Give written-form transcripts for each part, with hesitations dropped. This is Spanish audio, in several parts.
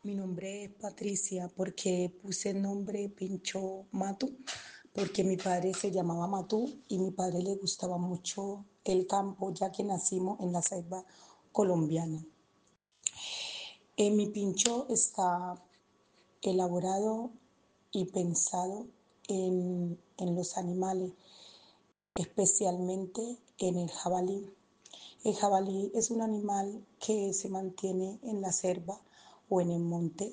Mi nombre es Patricia porque puse el nombre Pincho Matu porque mi padre se llamaba Matú y mi padre le gustaba mucho el campo ya que nacimos en la selva colombiana. Mi pincho está elaborado y pensado en los animales, especialmente en el jabalí. El jabalí es un animal que se mantiene en la selva o en el monte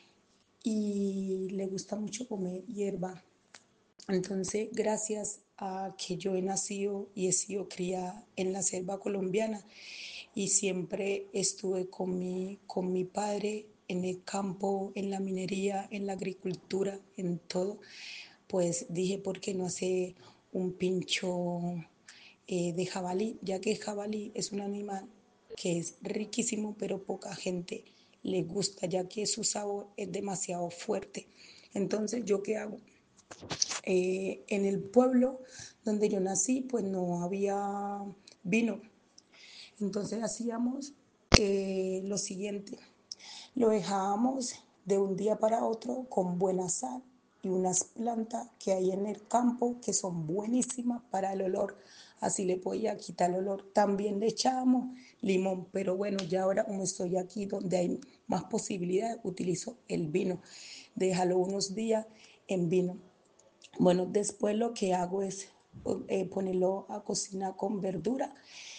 y le gusta mucho comer hierba. Entonces, gracias a que yo he nacido y he sido criada en la selva colombiana y siempre estuve con mi padre en el campo, en la minería, en la agricultura, en todo, pues dije, ¿por qué no hacer un pincho de jabalí? Ya que el jabalí es un animal que es riquísimo, pero poca gente le gusta, ya que su sabor es demasiado fuerte. Entonces, ¿yo qué hago? En el pueblo donde yo nací, pues no había vino. Entonces hacíamos lo siguiente, lo dejábamos de un día para otro con buena sal y unas plantas que hay en el campo que son buenísimas para el olor. Así le podía quitar el olor. También le echábamos limón, pero bueno, ya ahora como estoy aquí donde hay más posibilidades, utilizo el vino. Déjalo unos días en vino. Bueno, después lo que hago es ponerlo a cocinar con verdura,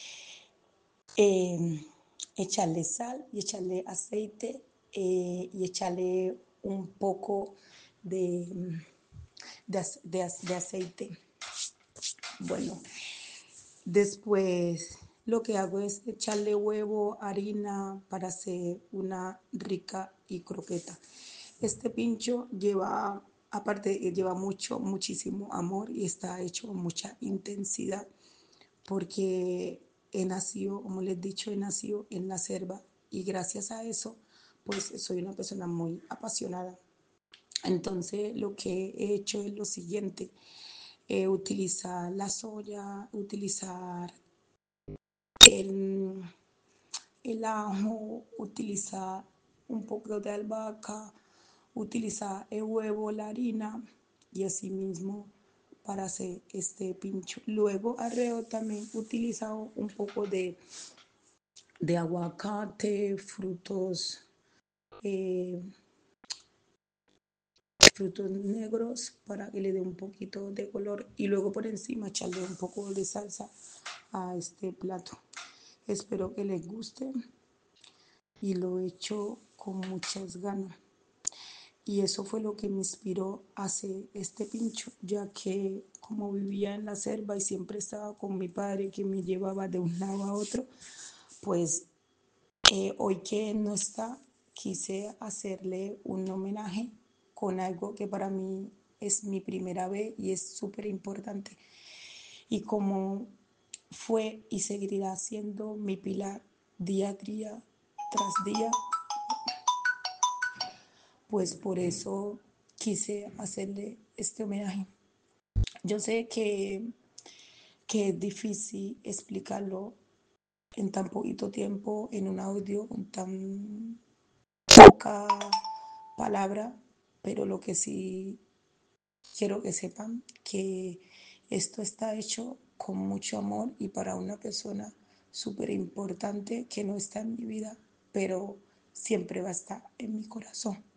eh, echarle sal y echarle aceite y echarle un poco de, de aceite. Bueno, después lo que hago es echarle huevo, harina para hacer una rica y croqueta. Este pincho lleva, aparte, lleva muchísimo amor y está hecho con mucha intensidad porque he nacido, como les he dicho, he nacido en la selva y gracias a eso, pues soy una persona muy apasionada. Entonces, lo que he hecho es lo siguiente, utilizar la soya, utilizar el, el ajo, utilizar un poco de albahaca, utilizar el huevo, la harina y así mismo para hacer este pincho. Luego alrededor también he utilizado un poco de aguacate, eh, frutos negros para que le dé un poquito de color y luego por encima echarle un poco de salsa a este plato. Espero que les guste y lo he hecho con muchas ganas. Y eso fue lo que me inspiró a hacer este pincho, ya que como vivía en la selva y siempre estaba con mi padre que me llevaba de un lado a otro, pues hoy que él no está, quise hacerle un homenaje con algo que para mí es mi primera vez y es súper importante. Y como fue y seguirá siendo mi pilar día a día tras día, pues por eso quise hacerle este homenaje. Yo sé que es difícil explicarlo en tan poquito tiempo, en un audio, con tan poca palabra, pero lo que sí quiero que sepan que esto está hecho con mucho amor y para una persona súper importante que no está en mi vida, pero siempre va a estar en mi corazón.